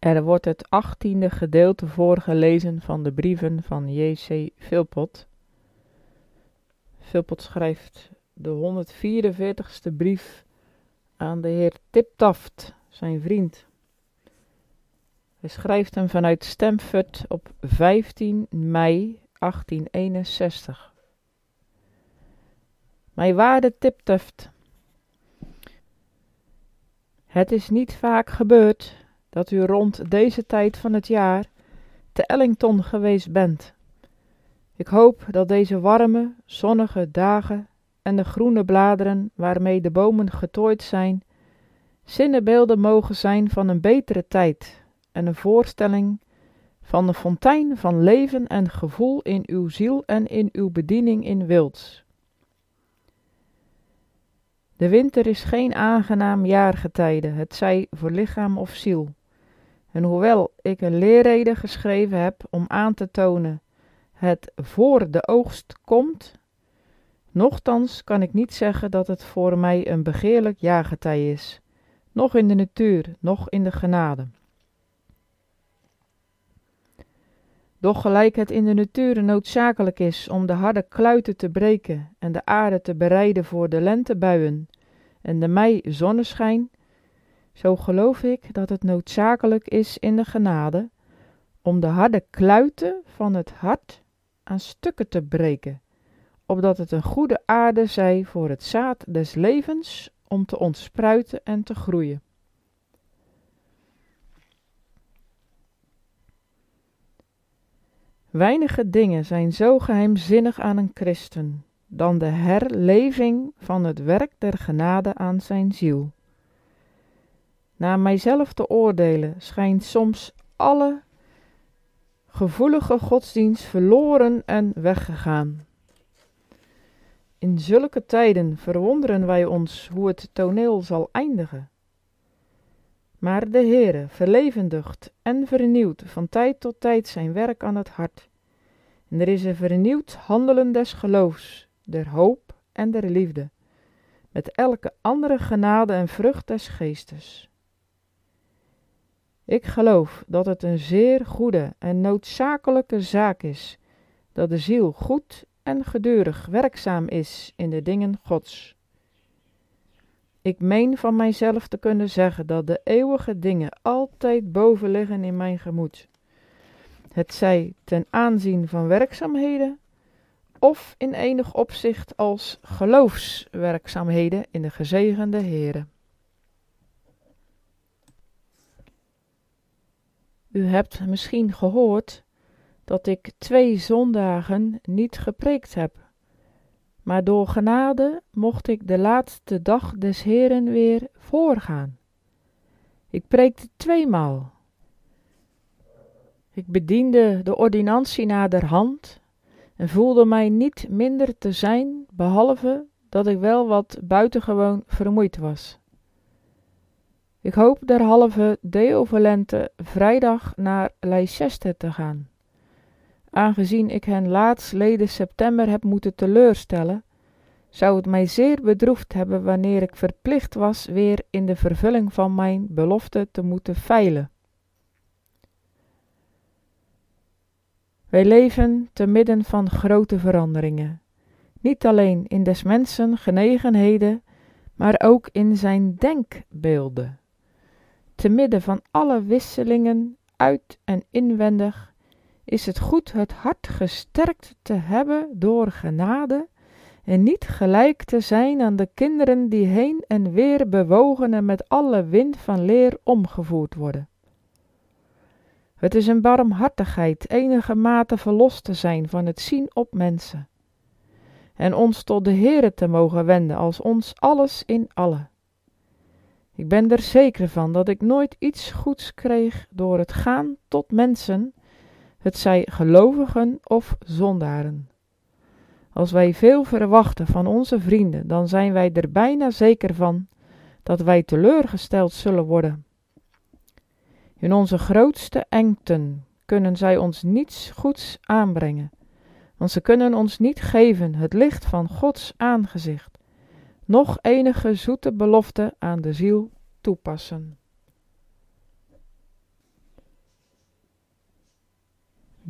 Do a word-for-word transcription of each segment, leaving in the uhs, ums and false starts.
Er wordt het achttiende gedeelte voorgelezen van de brieven van J C Philpot. Philpot schrijft de honderdvierenveertigste brief aan de heer Tiptaft, zijn vriend. Hij schrijft hem vanuit Stamford op vijftien mei achttienhonderdeenenzestig. Mijn waarde Tiptaft, het is niet vaak gebeurd dat u rond deze tijd van het jaar te Ellington geweest bent. Ik hoop dat deze warme, zonnige dagen en de groene bladeren waarmee de bomen getooid zijn, zinnebeelden mogen zijn van een betere tijd en een voorstelling van de fontein van leven en gevoel in uw ziel en in uw bediening in Wilts. De winter is geen aangenaam jaargetijde, hetzij voor lichaam of ziel. En hoewel ik een leerrede geschreven heb om aan te tonen het voor de oogst komt, nochtans kan ik niet zeggen dat het voor mij een begeerlijk jaargetij is, noch in de natuur, noch in de genade. Doch gelijk het in de natuur noodzakelijk is om de harde kluiten te breken en de aarde te bereiden voor de lentebuien en de mei-zonneschijn, zo geloof ik dat het noodzakelijk is in de genade om de harde kluiten van het hart aan stukken te breken, opdat het een goede aarde zij voor het zaad des levens om te ontspruiten en te groeien. Weinige dingen zijn zo geheimzinnig aan een christen, dan de herleving van het werk der genade aan zijn ziel. Naar mijzelf te oordelen schijnt soms alle gevoelige godsdienst verloren en weggegaan. In zulke tijden verwonderen wij ons hoe het toneel zal eindigen. Maar de Heere verlevendigt en vernieuwt van tijd tot tijd zijn werk aan het hart. En er is een vernieuwd handelen des geloofs, der hoop en der liefde, met elke andere genade en vrucht des geestes. Ik geloof dat het een zeer goede en noodzakelijke zaak is, dat de ziel goed en gedurig werkzaam is in de dingen Gods. Ik meen van mijzelf te kunnen zeggen dat de eeuwige dingen altijd boven liggen in mijn gemoed. Het zij ten aanzien van werkzaamheden, of in enig opzicht als geloofswerkzaamheden in de gezegende Heere. U hebt misschien gehoord dat ik twee zondagen niet gepreekt heb, maar door genade mocht ik de laatste dag des Heeren weer voorgaan. Ik preekte tweemaal. Ik bediende de ordinantie naderhand en voelde mij niet minder te zijn, behalve dat ik wel wat buitengewoon vermoeid was. Ik hoop derhalve Deo volente vrijdag naar Leicester te gaan. Aangezien ik hen laatstleden september heb moeten teleurstellen, zou het mij zeer bedroefd hebben wanneer ik verplicht was weer in de vervulling van mijn belofte te moeten feilen. Wij leven te midden van grote veranderingen, niet alleen in des mensen genegenheden, maar ook in zijn denkbeelden. Te midden van alle wisselingen, uit- en inwendig, is het goed het hart gesterkt te hebben door genade en niet gelijk te zijn aan de kinderen die heen en weer bewogen en met alle wind van leer omgevoerd worden. Het is een barmhartigheid enige mate verlost te zijn van het zien op mensen en ons tot de Heere te mogen wenden als ons alles in alle. Ik ben er zeker van dat ik nooit iets goeds kreeg door het gaan tot mensen, het zij gelovigen of zondaren. Als wij veel verwachten van onze vrienden, dan zijn wij er bijna zeker van dat wij teleurgesteld zullen worden. In onze grootste engten kunnen zij ons niets goeds aanbrengen, want ze kunnen ons niet geven het licht van Gods aangezicht, noch enige zoete belofte aan de ziel toepassen.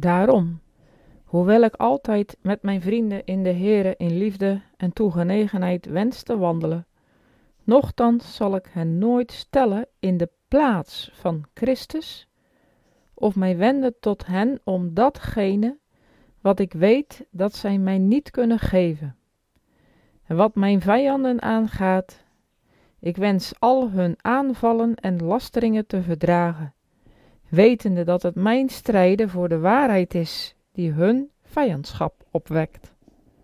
Daarom, hoewel ik altijd met mijn vrienden in de Heere in liefde en toegenegenheid wens te wandelen, nochtans zal ik hen nooit stellen in de plaats van Christus, of mij wenden tot hen om datgene wat ik weet dat zij mij niet kunnen geven. En wat mijn vijanden aangaat, ik wens al hun aanvallen en lasteringen te verdragen, wetende dat het mijn strijden voor de waarheid is die hun vijandschap opwekt.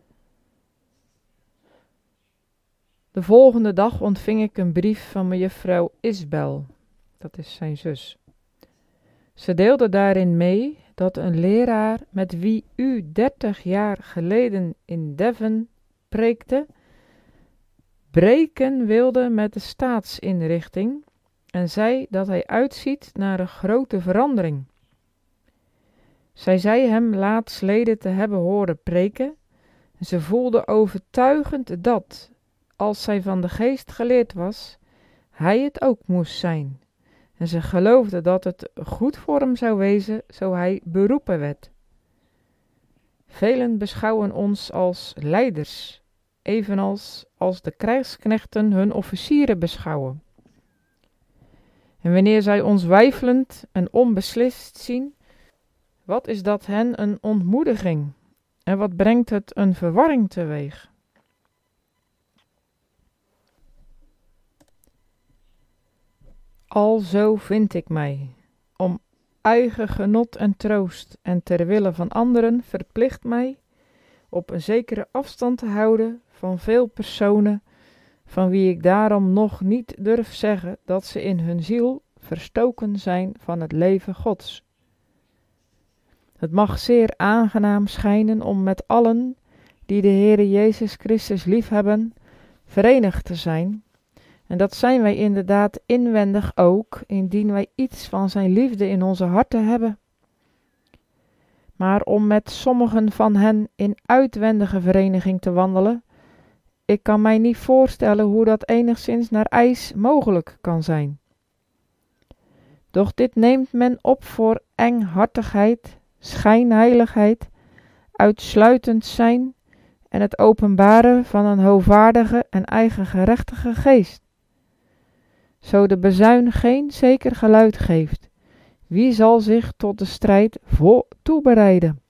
De volgende dag ontving ik een brief van mejuffrouw Isbel, dat is zijn zus. Ze deelde daarin mee dat een leraar met wie u dertig jaar geleden in Devon preekte, breken wilde met de staatsinrichting en zei dat hij uitziet naar een grote verandering. Zij zei hem laatsleden te hebben horen preken en ze voelde overtuigend dat, als zij van de geest geleerd was, hij het ook moest zijn. En ze geloofde dat het goed voor hem zou wezen, zo hij beroepen werd. Velen beschouwen ons als leiders, evenals als de krijgsknechten hun officieren beschouwen. En wanneer zij ons weifelend en onbeslist zien, wat is dat hen een ontmoediging en wat brengt het een verwarring teweeg? Alzo vind ik mij, om eigen genot en troost en ter wille van anderen verplicht mij op een zekere afstand te houden van veel personen, van wie ik daarom nog niet durf zeggen dat ze in hun ziel verstoken zijn van het leven Gods. Het mag zeer aangenaam schijnen om met allen die de Heere Jezus Christus liefhebben, verenigd te zijn. En dat zijn wij inderdaad inwendig ook, indien wij iets van zijn liefde in onze harten hebben. Maar om met sommigen van hen in uitwendige vereniging te wandelen, ik kan mij niet voorstellen hoe dat enigszins naar eis mogelijk kan zijn. Doch dit neemt men op voor enghartigheid, schijnheiligheid, uitsluitend zijn en het openbaren van een hoogvaardige en eigengerechtige geest. Zo de bezuin geen zeker geluid geeft, wie zal zich tot de strijd vol toebereiden?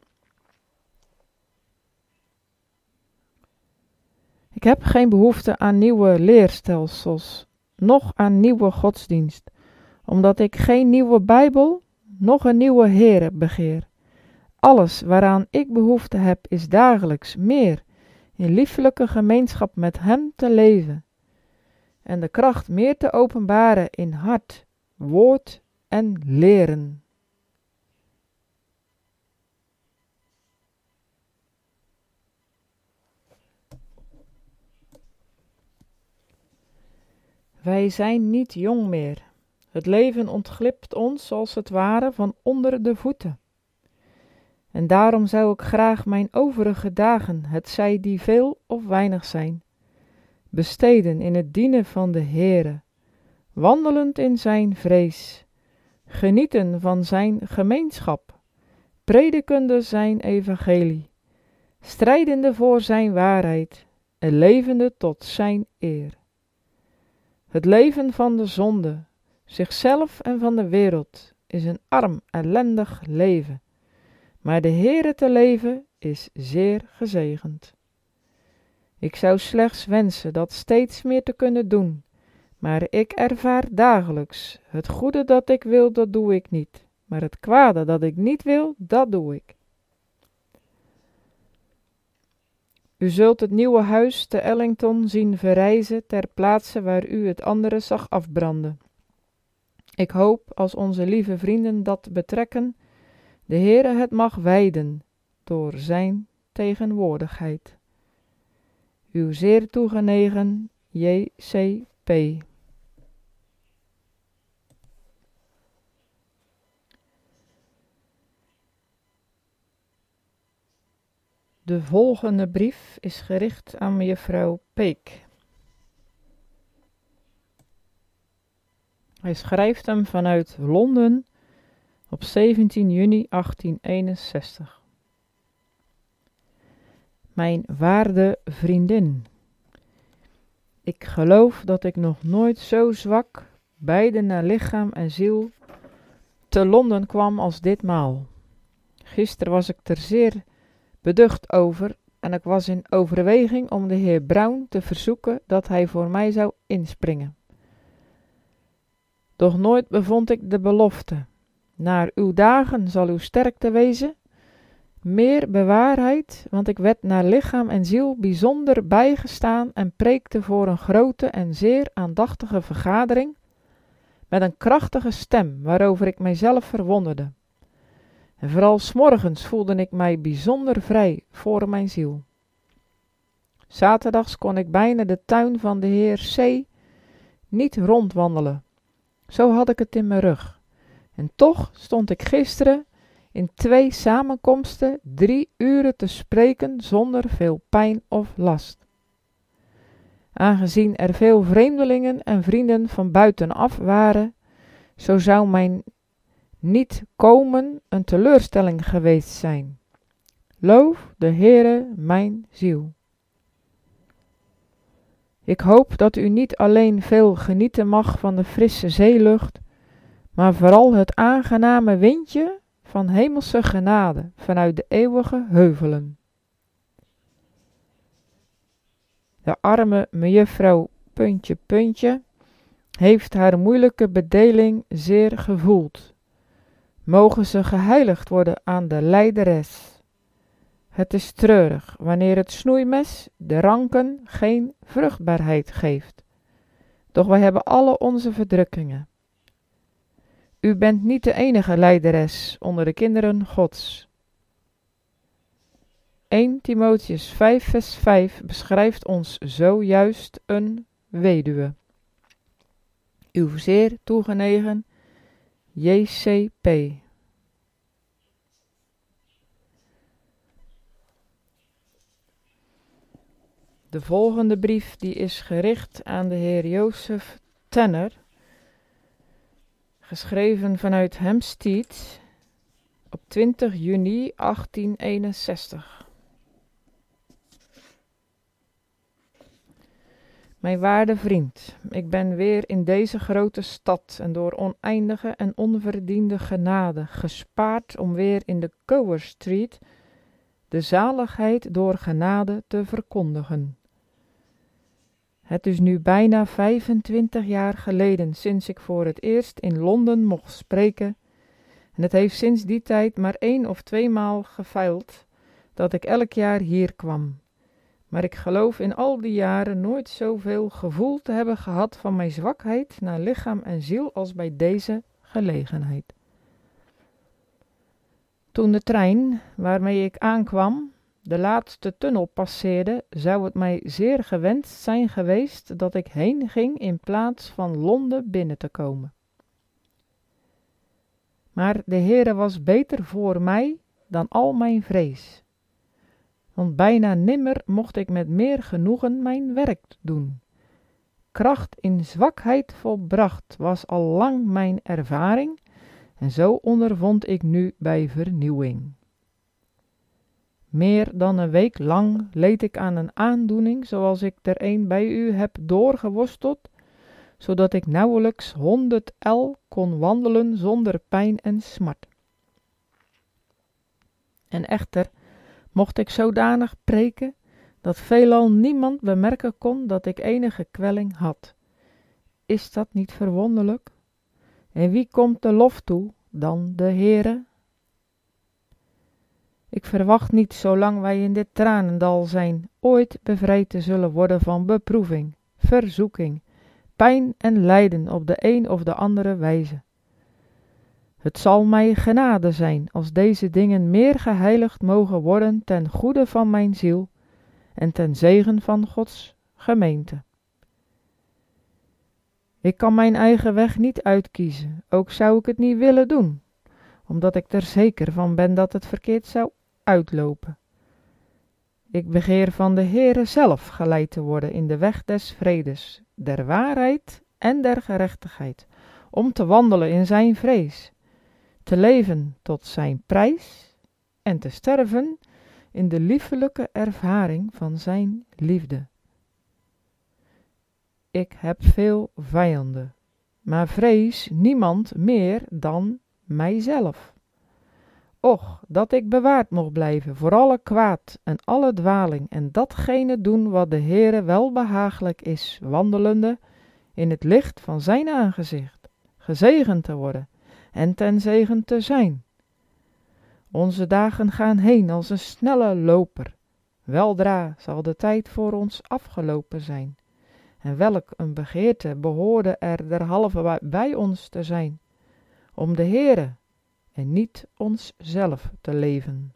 Ik heb geen behoefte aan nieuwe leerstelsels, noch aan nieuwe godsdienst, omdat ik geen nieuwe Bijbel, noch een nieuwe Heere begeer. Alles waaraan ik behoefte heb, is dagelijks meer in liefelijke gemeenschap met Hem te leven en de kracht meer te openbaren in hart, woord en leren. Wij zijn niet jong meer. Het leven ontglipt ons als het ware van onder de voeten. En daarom zou ik graag mijn overige dagen, hetzij die veel of weinig zijn, besteden in het dienen van de Heere, wandelend in zijn vrees, genieten van zijn gemeenschap, predikende zijn evangelie, strijdende voor zijn waarheid en levende tot zijn eer. Het leven van de zonde, zichzelf en van de wereld, is een arm, ellendig leven, maar de Heere te leven is zeer gezegend. Ik zou slechts wensen dat steeds meer te kunnen doen, maar ik ervaar dagelijks, het goede dat ik wil, dat doe ik niet, maar het kwade dat ik niet wil, dat doe ik. U zult het nieuwe huis te Ellington zien verrijzen ter plaatse waar u het andere zag afbranden. Ik hoop, als onze lieve vrienden dat betrekken, de Heere het mag wijden door zijn tegenwoordigheid. Uw zeer toegenegen J C P. De volgende brief is gericht aan mevrouw Peek. Hij schrijft hem vanuit Londen op zeventien juni achttienhonderdeenenzestig. Mijn waarde vriendin. Ik geloof dat ik nog nooit zo zwak, beide naar lichaam en ziel, te Londen kwam als ditmaal. Gisteren was ik er zeer beducht over en ik was in overweging om de heer Brown te verzoeken dat hij voor mij zou inspringen. Doch nooit bevond ik de belofte. Naar uw dagen zal uw sterkte wezen, meer bewaarheid, want ik werd naar lichaam en ziel bijzonder bijgestaan en preekte voor een grote en zeer aandachtige vergadering, met een krachtige stem waarover ik mijzelf verwonderde. En vooral 's morgens voelde ik mij bijzonder vrij voor mijn ziel. Zaterdags kon ik bijna de tuin van de heer C. niet rondwandelen. Zo had ik het in mijn rug. En toch stond ik gisteren in twee samenkomsten drie uren te spreken zonder veel pijn of last. Aangezien er veel vreemdelingen en vrienden van buitenaf waren, zo zou mijn niet komen een teleurstelling geweest zijn. Loof de Heere mijn ziel. Ik hoop dat u niet alleen veel genieten mag van de frisse zeelucht, maar vooral het aangename windje van hemelse genade vanuit de eeuwige heuvelen. De arme mejuffrouw puntje puntje heeft haar moeilijke bedeling zeer gevoeld. Mogen ze geheiligd worden aan de lijderes. Het is treurig wanneer het snoeimes de ranken geen vruchtbaarheid geeft. Doch wij hebben alle onze verdrukkingen. U bent niet de enige lijderes onder de kinderen Gods. Eerste Timotheüs vijf vers vijf beschrijft ons zojuist een weduwe. Uw zeer toegenegen J C P. De volgende brief die is gericht aan de heer Joseph Tanner, geschreven vanuit Hampstead op twintig juni achttienhonderdeenenzestig. Mijn waarde vriend, ik ben weer in deze grote stad en door oneindige en onverdiende genade gespaard om weer in de Gower Street de zaligheid door genade te verkondigen. Het is nu bijna vijfentwintig jaar geleden sinds ik voor het eerst in Londen mocht spreken en het heeft sinds die tijd maar één of tweemaal gefeild dat ik elk jaar hier kwam. Maar ik geloof in al die jaren nooit zoveel gevoel te hebben gehad van mijn zwakheid naar lichaam en ziel als bij deze gelegenheid. Toen de trein waarmee ik aankwam de laatste tunnel passeerde, zou het mij zeer gewenst zijn geweest dat ik heen ging in plaats van Londen binnen te komen. Maar de Heere was beter voor mij dan al mijn vrees. Want bijna nimmer mocht ik met meer genoegen mijn werk doen. Kracht in zwakheid volbracht was al lang mijn ervaring, en zo ondervond ik nu bij vernieuwing. Meer dan een week lang leed ik aan een aandoening zoals ik er een bij u heb doorgeworsteld, zodat ik nauwelijks honderd el kon wandelen zonder pijn en smart. En echter mocht ik zodanig preken, dat veelal niemand bemerken kon dat ik enige kwelling had. Is dat niet verwonderlijk? En wie komt de lof toe dan de Heere? Ik verwacht niet, zolang wij in dit tranendal zijn, ooit bevrijd te zullen worden van beproeving, verzoeking, pijn en lijden op de een of de andere wijze. Het zal mij genade zijn als deze dingen meer geheiligd mogen worden ten goede van mijn ziel en ten zegen van Gods gemeente. Ik kan mijn eigen weg niet uitkiezen, ook zou ik het niet willen doen, omdat ik er zeker van ben dat het verkeerd zou uitlopen. Ik begeer van de Heere zelf geleid te worden in de weg des vredes, der waarheid en der gerechtigheid, om te wandelen in zijn vrees, te leven tot zijn prijs en te sterven in de liefelijke ervaring van zijn liefde. Ik heb veel vijanden, maar vrees niemand meer dan mijzelf. Och, dat ik bewaard mocht blijven voor alle kwaad en alle dwaling en datgene doen wat de Heere welbehagelijk is, wandelende in het licht van zijn aangezicht, gezegend te worden en ten zegen te zijn. Onze dagen gaan heen als een snelle loper. Weldra zal de tijd voor ons afgelopen zijn. En welk een begeerte behoorde er derhalve bij ons te zijn, om de Heere en niet onszelf te leven.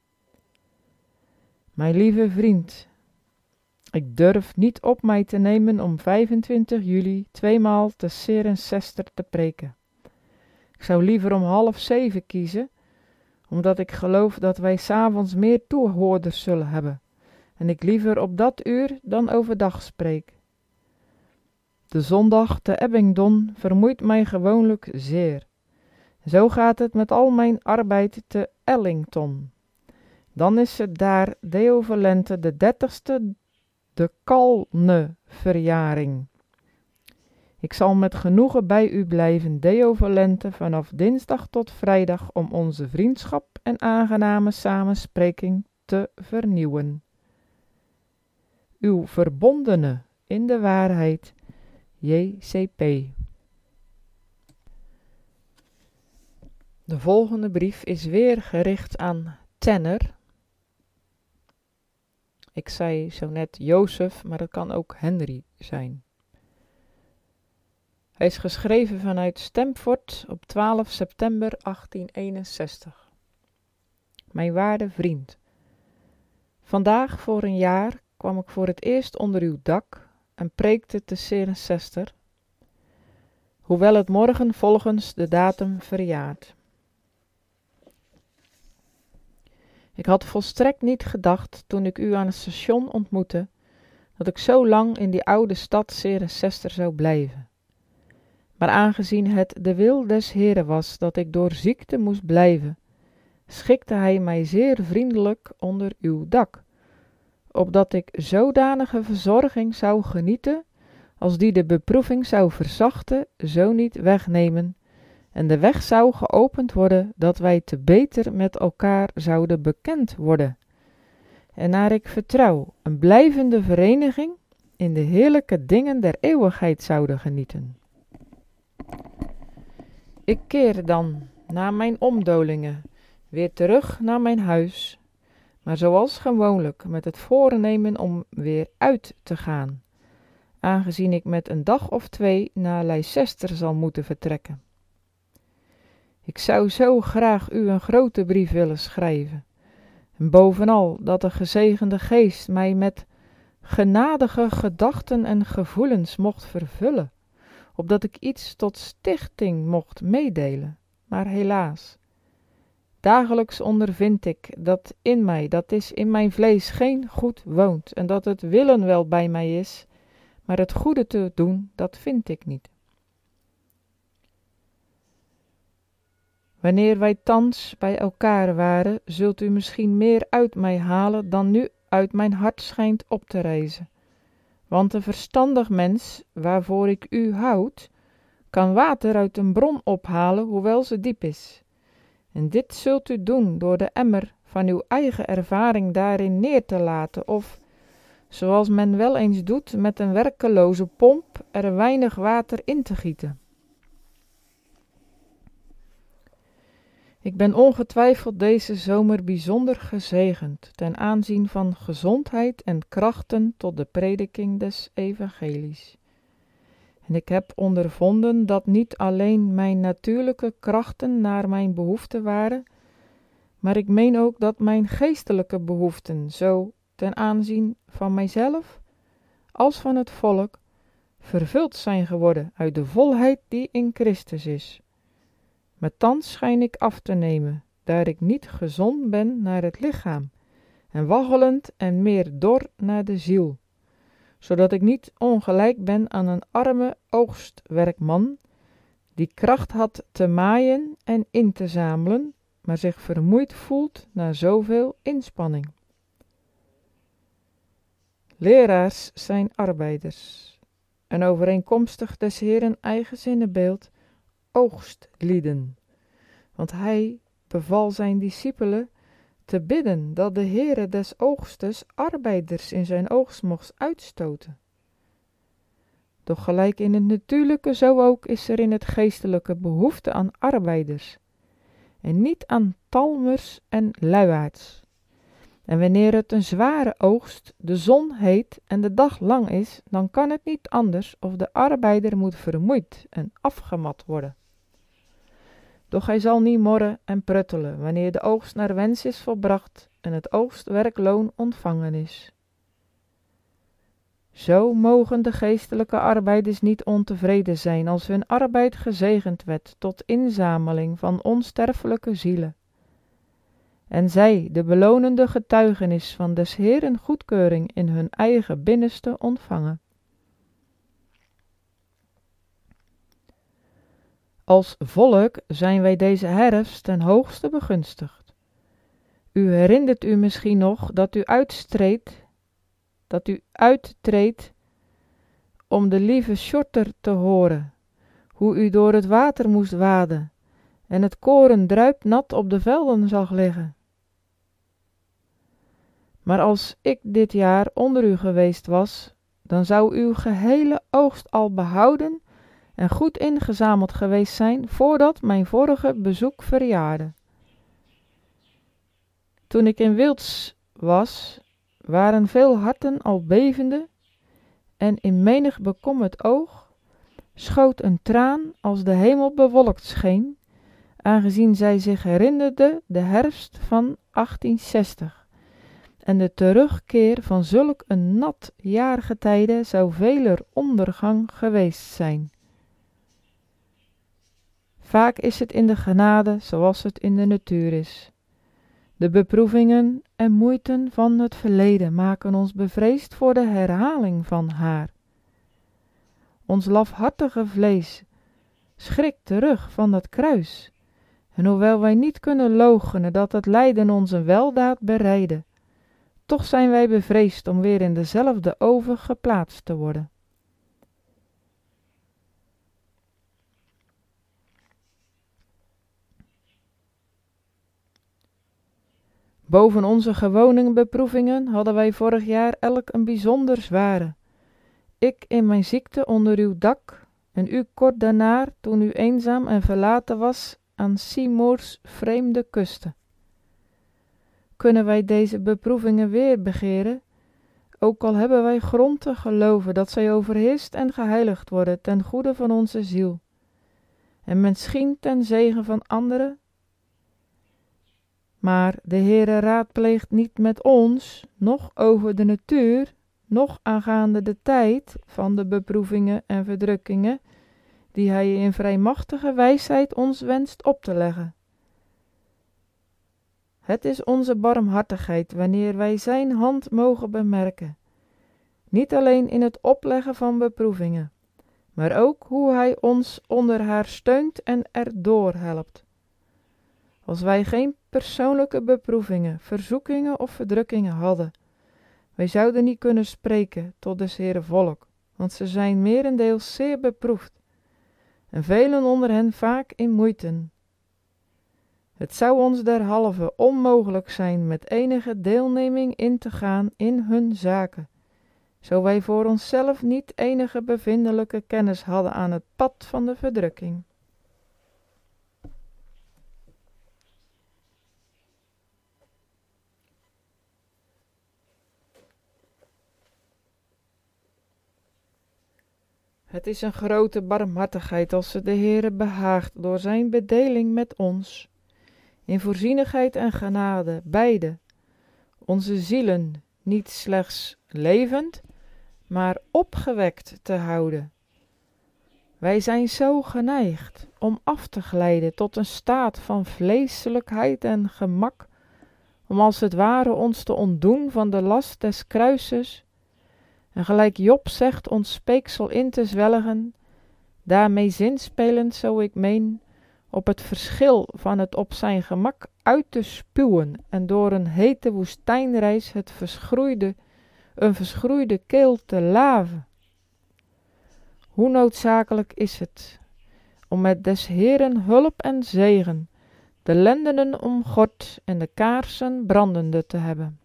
Mijn lieve vriend, ik durf niet op mij te nemen om vijfentwintig juli tweemaal te Cirencester te preken. Ik zou liever om half zeven kiezen, omdat ik geloof dat wij 's avonds meer toehoorders zullen hebben, en ik liever op dat uur dan overdag spreek. De zondag te Abingdon vermoeit mij gewoonlijk zeer. Zo gaat het met al mijn arbeid te Ellington. Dan is het daar Deo Volente de dertigste de Kalne-verjaring. Ik zal met genoegen bij u blijven, Deo Volente, vanaf dinsdag tot vrijdag om onze vriendschap en aangename samenspreking te vernieuwen. Uw verbondene in de waarheid, J C P. De volgende brief is weer gericht aan Tanner. Ik zei zo net Jozef, maar het kan ook Henry zijn. Hij is geschreven vanuit Stamford op twaalf september achttienhonderdeenenzestig. Mijn waarde vriend, vandaag voor een jaar kwam ik voor het eerst onder uw dak en preekte te Cirencester, hoewel het morgen volgens de datum verjaart. Ik had volstrekt niet gedacht, toen ik u aan het station ontmoette, dat ik zo lang in die oude stad Cirencester zou blijven. Maar aangezien het de wil des Heeren was dat ik door ziekte moest blijven, schikte hij mij zeer vriendelijk onder uw dak, opdat ik zodanige verzorging zou genieten, als die de beproeving zou verzachten, zo niet wegnemen, en de weg zou geopend worden, dat wij te beter met elkaar zouden bekend worden, en naar ik vertrouw, een blijvende vereniging in de heerlijke dingen der eeuwigheid zouden genieten. Ik keer dan, na mijn omdolingen, weer terug naar mijn huis, maar zoals gewoonlijk met het voornemen om weer uit te gaan, aangezien ik met een dag of twee naar Leicester zal moeten vertrekken. Ik zou zo graag u een grote brief willen schrijven, en bovenal dat de gezegende geest mij met genadige gedachten en gevoelens mocht vervullen, opdat ik iets tot stichting mocht meedelen, maar helaas. Dagelijks ondervind ik dat in mij, dat is in mijn vlees, geen goed woont, en dat het willen wel bij mij is, maar het goede te doen, dat vind ik niet. Wanneer wij thans bij elkaar waren, zult u misschien meer uit mij halen dan nu uit mijn hart schijnt op te rijzen. Want een verstandig mens, waarvoor ik u houd, kan water uit een bron ophalen, hoewel ze diep is. En dit zult u doen door de emmer van uw eigen ervaring daarin neer te laten, of, zoals men wel eens doet, met een werkeloze pomp er weinig water in te gieten. Ik ben ongetwijfeld deze zomer bijzonder gezegend ten aanzien van gezondheid en krachten tot de prediking des evangelies. En ik heb ondervonden dat niet alleen mijn natuurlijke krachten naar mijn behoeften waren, maar ik meen ook dat mijn geestelijke behoeften, zo ten aanzien van mijzelf als van het volk, vervuld zijn geworden uit de volheid die in Christus is. Maar thans schijn ik af te nemen, daar ik niet gezond ben naar het lichaam, en waggelend en meer dor naar de ziel, zodat ik niet ongelijk ben aan een arme oogstwerkman, die kracht had te maaien en in te zamelen, maar zich vermoeid voelt na zoveel inspanning. Leraars zijn arbeiders, en overeenkomstig des Heeren eigen zinnenbeeld oogstlieden, want hij beval zijn discipelen te bidden dat de Heere des oogstes arbeiders in zijn oogst mocht uitstoten. Doch gelijk in het natuurlijke, zo ook is er in het geestelijke behoefte aan arbeiders, en niet aan talmers en luiaards. En wanneer het een zware oogst, de zon heet en de dag lang is, dan kan het niet anders of de arbeider moet vermoeid en afgemat worden. Doch hij zal niet morren en pruttelen, wanneer de oogst naar wens is volbracht en het oogstwerkloon ontvangen is. Zo mogen de geestelijke arbeiders niet ontevreden zijn als hun arbeid gezegend werd tot inzameling van onsterfelijke zielen. En zij de belonende getuigenis van des Heeren goedkeuring in hun eigen binnenste ontvangen. Als volk zijn wij deze herfst ten hoogste begunstigd. U herinnert u misschien nog dat u uitstreed, dat u uittreedt om de lieve shorter te horen, hoe u door het water moest waden en het koren druipnat op de velden zag liggen. Maar als ik dit jaar onder u geweest was, dan zou uw gehele oogst al behouden en goed ingezameld geweest zijn voordat mijn vorige bezoek verjaarde. Toen ik in Wilts was, waren veel harten al bevende en in menig bekommerd oog schoot een traan als de hemel bewolkt scheen, aangezien zij zich herinnerde de herfst van achttienzestig. En de terugkeer van zulk een nat jaargetijde zou veler ondergang geweest zijn. Vaak is het in de genade zoals het in de natuur is. De beproevingen en moeiten van het verleden maken ons bevreesd voor de herhaling van haar. Ons lafhartige vlees schrikt terug van dat kruis, en hoewel wij niet kunnen loochenen dat het lijden ons een weldaad bereidde, toch zijn wij bevreesd om weer in dezelfde oven geplaatst te worden. Boven onze gewone beproevingen hadden wij vorig jaar elk een bijzonder zware. Ik in mijn ziekte onder uw dak en u kort daarna toen u eenzaam en verlaten was aan Simoors vreemde kusten. Kunnen wij deze beproevingen weer begeren, ook al hebben wij grond te geloven dat zij overheerst en geheiligd worden ten goede van onze ziel, en misschien ten zegen van anderen? Maar de Heere raadpleegt niet met ons, noch over de natuur, noch aangaande de tijd van de beproevingen en verdrukkingen, die hij in vrijmachtige wijsheid ons wenst op te leggen. Het is onze barmhartigheid wanneer wij zijn hand mogen bemerken, niet alleen in het opleggen van beproevingen, maar ook hoe hij ons onder haar steunt en erdoor helpt. Als wij geen persoonlijke beproevingen, verzoekingen of verdrukkingen hadden, wij zouden niet kunnen spreken tot des Heere volk, want ze zijn merendeels zeer beproefd, en velen onder hen vaak in moeiten. Het zou ons derhalve onmogelijk zijn met enige deelneming in te gaan in hun zaken, zo wij voor onszelf niet enige bevindelijke kennis hadden aan het pad van de verdrukking. Het is een grote barmhartigheid als het de Heere behaagt door zijn bedeling met ons, in voorzienigheid en genade, beide, onze zielen niet slechts levend, maar opgewekt te houden. Wij zijn zo geneigd om af te glijden tot een staat van vleeselijkheid en gemak, om als het ware ons te ontdoen van de last des kruises, en gelijk Job zegt ons speeksel in te zwelgen, daarmee zinspelend, zo ik meen, op het verschil van het op zijn gemak uit te spuwen en door een hete woestijnreis het verschroeide, een verschroeide keel te laven. Hoe noodzakelijk is het om met des Heeren hulp en zegen de lendenen omgord en de kaarsen brandende te hebben.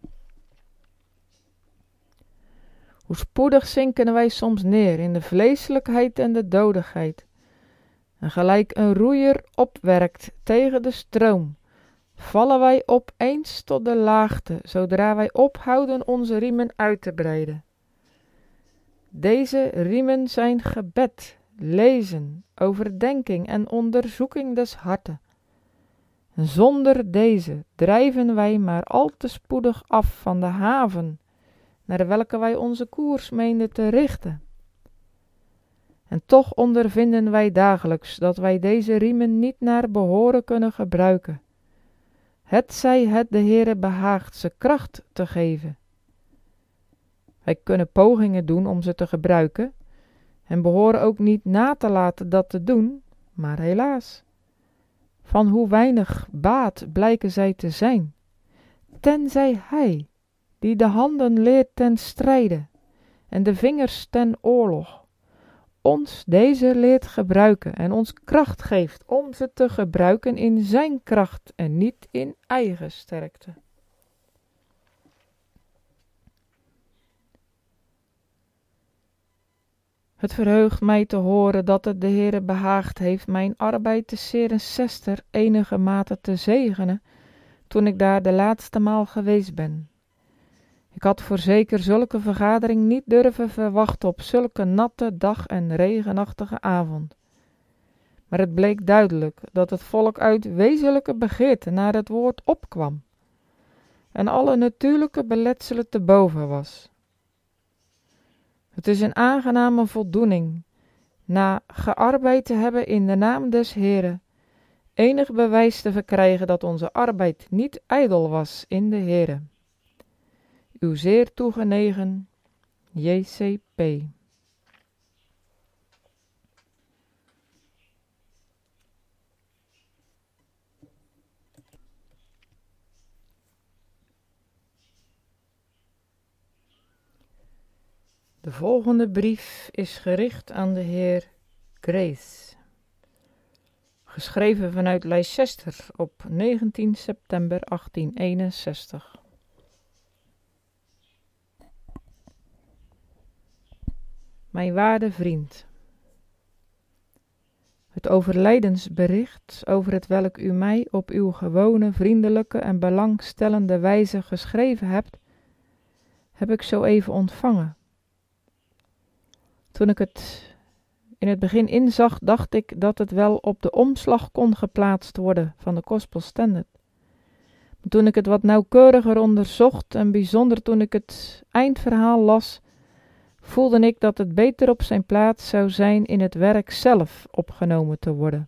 Hoe spoedig zinken wij soms neer in de vleeselijkheid en de dodigheid. En gelijk een roeier opwerkt tegen de stroom, vallen wij opeens tot de laagte, zodra wij ophouden onze riemen uit te breiden. Deze riemen zijn gebed, lezen, overdenking en onderzoeking des harten. En zonder deze drijven wij maar al te spoedig af van de haven, naar welke wij onze koers meenden te richten. En toch ondervinden wij dagelijks dat wij deze riemen niet naar behoren kunnen gebruiken. Hetzij het de Heere behaagt ze kracht te geven. Wij kunnen pogingen doen om ze te gebruiken en behoren ook niet na te laten dat te doen, maar helaas. Van hoe weinig baat blijken zij te zijn, tenzij hij, die de handen leert ten strijde en de vingers ten oorlog, ons deze leert gebruiken en ons kracht geeft om ze te gebruiken in zijn kracht en niet in eigen sterkte. Het verheugt mij te horen dat het de Heere behaagd heeft mijn arbeid te Cirencester enige mate te zegenen, toen ik daar de laatste maal geweest ben. Ik had voorzeker zulke vergadering niet durven verwachten op zulke natte dag en regenachtige avond. Maar het bleek duidelijk dat het volk uit wezenlijke begeerte naar het woord opkwam en alle natuurlijke beletselen te boven was. Het is een aangename voldoening, na gearbeid te hebben in de naam des Heeren, enig bewijs te verkrijgen dat onze arbeid niet ijdel was in de Heere. Uw zeer toegenegen J C P. De volgende brief is gericht aan de heer Grace. Geschreven vanuit Leicester op negentien september achttienhonderdeenenzestig. Mijn waarde vriend, het overlijdensbericht over het welk u mij op uw gewone, vriendelijke en belangstellende wijze geschreven hebt, heb ik zo even ontvangen. Toen ik het in het begin inzag, dacht ik dat het wel op de omslag kon geplaatst worden van de Gospel Standard. Maar toen ik het wat nauwkeuriger onderzocht en bijzonder toen ik het eindverhaal las, voelde ik dat het beter op zijn plaats zou zijn in het werk zelf opgenomen te worden.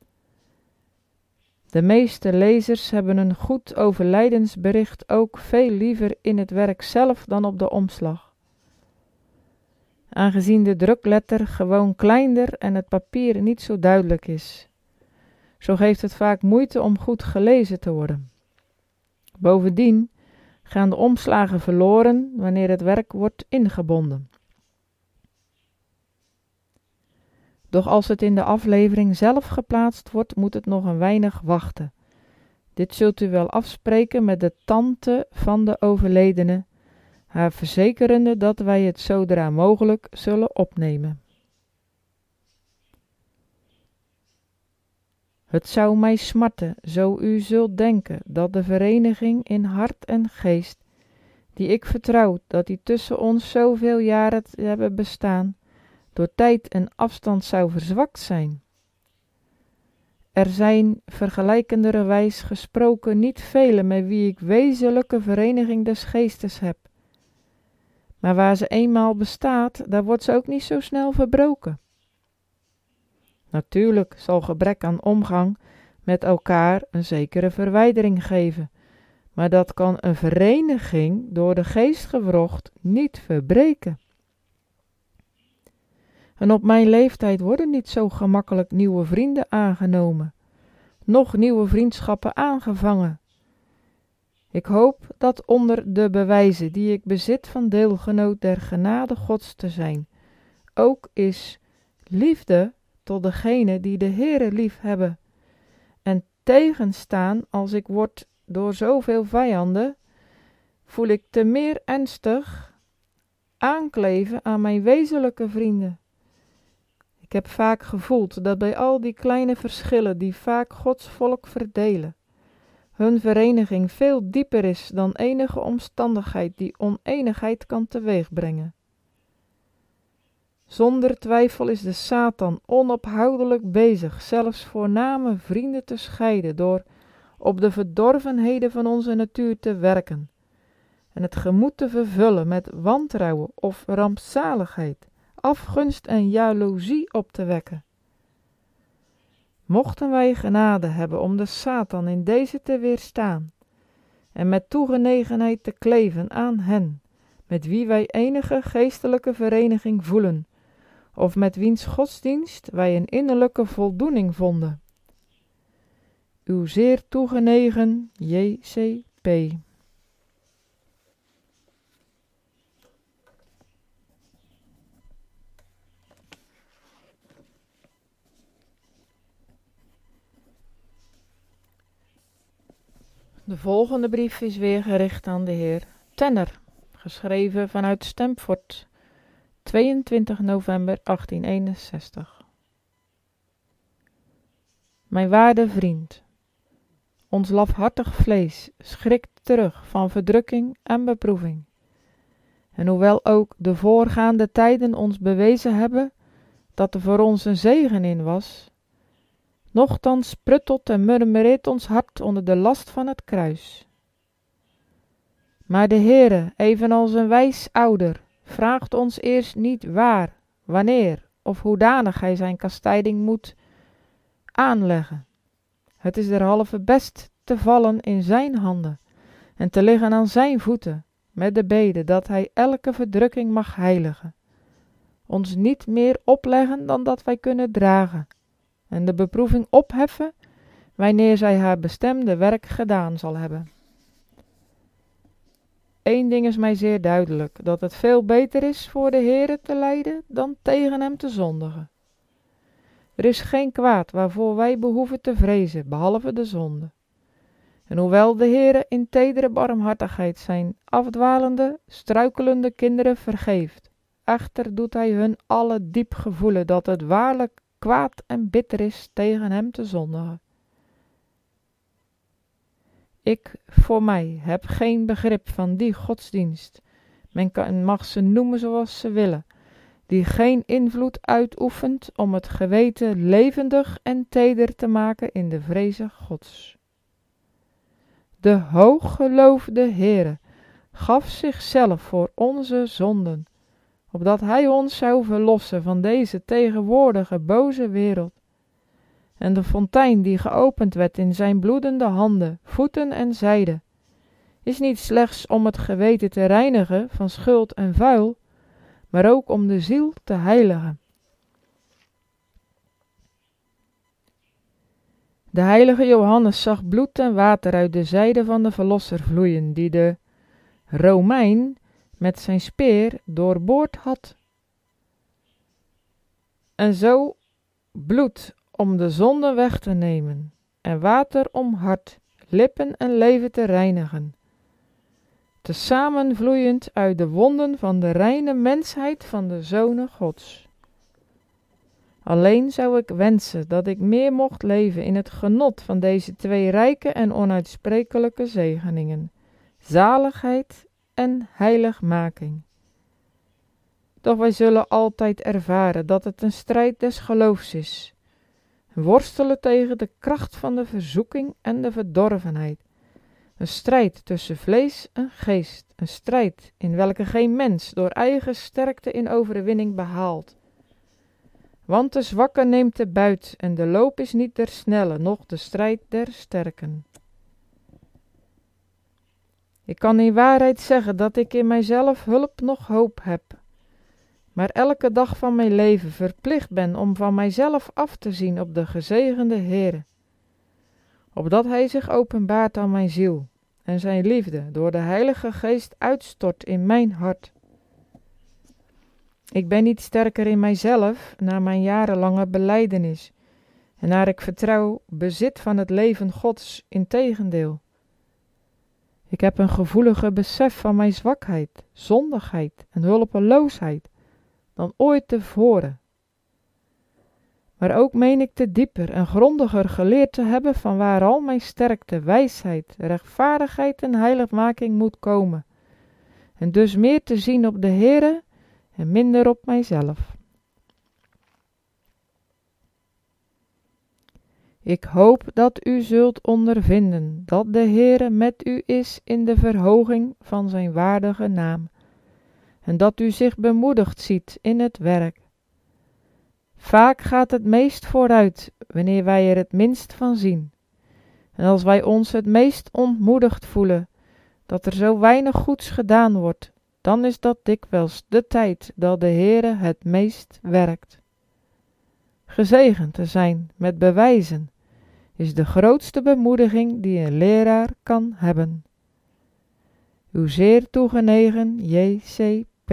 De meeste lezers hebben een goed overlijdensbericht ook veel liever in het werk zelf dan op de omslag. Aangezien de drukletter gewoon kleiner en het papier niet zo duidelijk is. Zo geeft het vaak moeite om goed gelezen te worden. Bovendien gaan de omslagen verloren wanneer het werk wordt ingebonden. Doch als het in de aflevering zelf geplaatst wordt, moet het nog een weinig wachten. Dit zult u wel afspreken met de tante van de overledene, haar verzekerende dat wij het zodra mogelijk zullen opnemen. Het zou mij smarten, zo u zult denken, dat de vereniging in hart en geest, die ik vertrouw dat die tussen ons zoveel jaren hebben bestaan, door tijd en afstand zou verzwakt zijn. Er zijn vergelijkenderwijs gesproken niet velen met wie ik wezenlijke vereniging des geestes heb. Maar waar ze eenmaal bestaat, daar wordt ze ook niet zo snel verbroken. Natuurlijk zal gebrek aan omgang met elkaar een zekere verwijdering geven, maar dat kan een vereniging door de geest gewrocht niet verbreken. En op mijn leeftijd worden niet zo gemakkelijk nieuwe vrienden aangenomen, noch nieuwe vriendschappen aangevangen. Ik hoop dat onder de bewijzen die ik bezit van deelgenoot der genade Gods te zijn, ook is liefde tot degene die de Heere lief hebben, en tegenstaan als ik word door zoveel vijanden, voel ik te meer ernstig aankleven aan mijn wezenlijke vrienden. Ik heb vaak gevoeld dat bij al die kleine verschillen die vaak Gods volk verdelen, hun vereniging veel dieper is dan enige omstandigheid die oneenigheid kan teweegbrengen. Zonder twijfel is de Satan onophoudelijk bezig zelfs voorname vrienden te scheiden door op de verdorvenheden van onze natuur te werken en het gemoed te vervullen met wantrouwen of rampzaligheid, afgunst en jaloezie op te wekken. Mochten wij genade hebben om de Satan in deze te weerstaan en met toegenegenheid te kleven aan hen, met wie wij enige geestelijke vereniging voelen, of met wiens godsdienst wij een innerlijke voldoening vonden. Uw zeer toegenegen J C P. De volgende brief is weer gericht aan de heer Tenner, geschreven vanuit Stamford, tweeëntwintig november achttienhonderdeenenzestig. Mijn waarde vriend, ons lafhartig vlees schrikt terug van verdrukking en beproeving. En hoewel ook de voorgaande tijden ons bewezen hebben dat er voor ons een zegen in was, nochtans pruttelt en murmureert ons hart onder de last van het kruis. Maar de Heere, evenals een wijs ouder, vraagt ons eerst niet waar, wanneer of hoedanig hij zijn kastijding moet aanleggen. Het is derhalve best te vallen in zijn handen en te liggen aan zijn voeten, met de bede dat hij elke verdrukking mag heiligen, ons niet meer opleggen dan dat wij kunnen dragen, en de beproeving opheffen, wanneer zij haar bestemde werk gedaan zal hebben. Eén ding is mij zeer duidelijk, dat het veel beter is voor de Heere te lijden dan tegen hem te zondigen. Er is geen kwaad waarvoor wij behoeven te vrezen, behalve de zonde. En hoewel de Heere in tedere barmhartigheid zijn afdwalende, struikelende kinderen vergeeft, echter doet hij hun alle diep gevoelen dat het waarlijk kwaad en bitter is tegen hem te zondigen. Ik, voor mij, heb geen begrip van die godsdienst, men kan, mag ze noemen zoals ze willen, die geen invloed uitoefent om het geweten levendig en teder te maken in de vreze Gods. De hooggeloofde Heere gaf zichzelf voor onze zonden, opdat hij ons zou verlossen van deze tegenwoordige boze wereld. En de fontein die geopend werd in zijn bloedende handen, voeten en zijde, is niet slechts om het geweten te reinigen van schuld en vuil, maar ook om de ziel te heiligen. De heilige Johannes zag bloed en water uit de zijde van de verlosser vloeien, die de Romein met zijn speer doorboord had. En zo bloed om de zonde weg te nemen, en water om hart, lippen en leven te reinigen, tezamen vloeiend uit de wonden van de reine mensheid van de zonen Gods. Alleen zou ik wensen dat ik meer mocht leven in het genot van deze twee rijke en onuitsprekelijke zegeningen, zaligheid en heiligmaking. Doch wij zullen altijd ervaren dat het een strijd des geloofs is, worstelen tegen de kracht van de verzoeking en de verdorvenheid, een strijd tussen vlees en geest, een strijd in welke geen mens door eigen sterkte in overwinning behaalt. Want de zwakke neemt de buit en de loop is niet der snelle, noch de strijd der sterken. Ik kan in waarheid zeggen dat ik in mijzelf hulp noch hoop heb, maar elke dag van mijn leven verplicht ben om van mijzelf af te zien op de gezegende Heere, opdat Hij zich openbaart aan mijn ziel en zijn liefde door de Heilige Geest uitstort in mijn hart. Ik ben niet sterker in mijzelf na mijn jarenlange belijdenis en naar ik vertrouw bezit van het leven Gods, integendeel. Ik heb een gevoeliger besef van mijn zwakheid, zondigheid en hulpeloosheid dan ooit tevoren. Maar ook meen ik te dieper en grondiger geleerd te hebben van waar al mijn sterkte, wijsheid, rechtvaardigheid en heiligmaking moet komen. En dus meer te zien op de Heere en minder op mijzelf. Ik hoop dat u zult ondervinden dat de Heere met u is in de verhoging van zijn waardige naam, en dat u zich bemoedigd ziet in het werk. Vaak gaat het meest vooruit wanneer wij er het minst van zien. En als wij ons het meest ontmoedigd voelen dat er zo weinig goeds gedaan wordt, dan is dat dikwijls de tijd dat de Heere het meest werkt. Gezegend te zijn met bewijzen is de grootste bemoediging die een leraar kan hebben. Uw zeer toegenegen J C P.